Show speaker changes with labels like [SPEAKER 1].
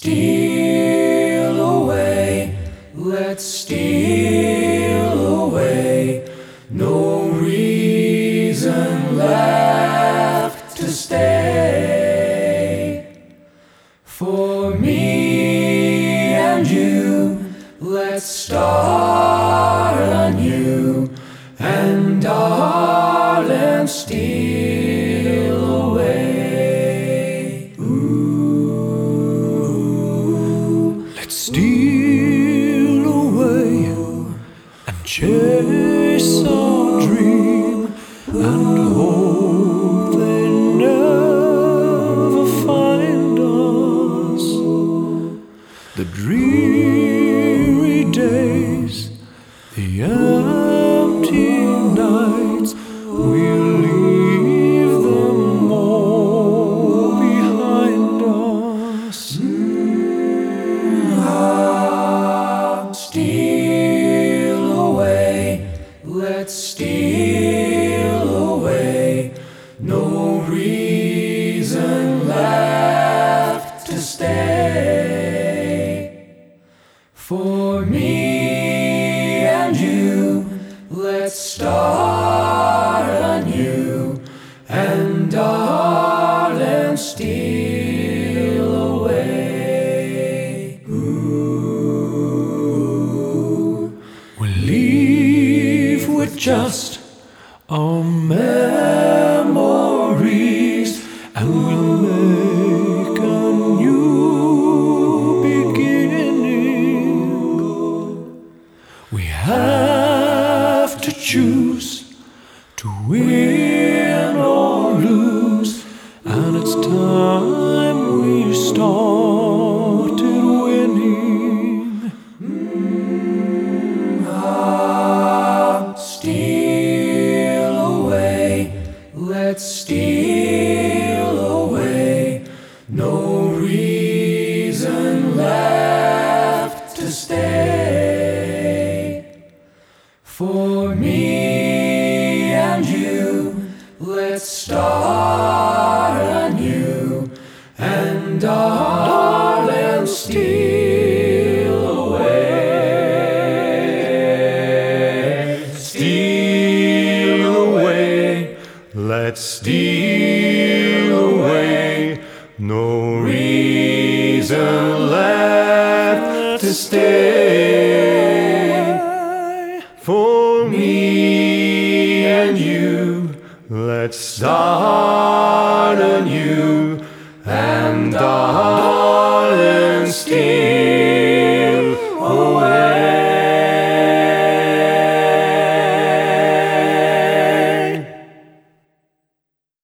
[SPEAKER 1] steal away, let's steal away. No reason left to stay. For me and you, let's start anew, and darling, steal away. Ooh.
[SPEAKER 2] Let's steal away and chase our dream, and hope they never find us. The dreary days, the empty nights, we'll leave them all behind us.
[SPEAKER 1] Steal away, let's steal away. No reason left to stay. For me and you, let's start anew, and darling, steal away. Ooh.
[SPEAKER 2] We'll leave with just our memories, and we'll make a new beginning. We have to choose to win or lose, and it's time we started winning.
[SPEAKER 1] Steal away, let's steal away. No reason left to stay. For me and you, let's start anew, and darling, steal away. Steal away,
[SPEAKER 2] Let's steal away. No reason left to stay. For me and you, let's start anew, and darling, steal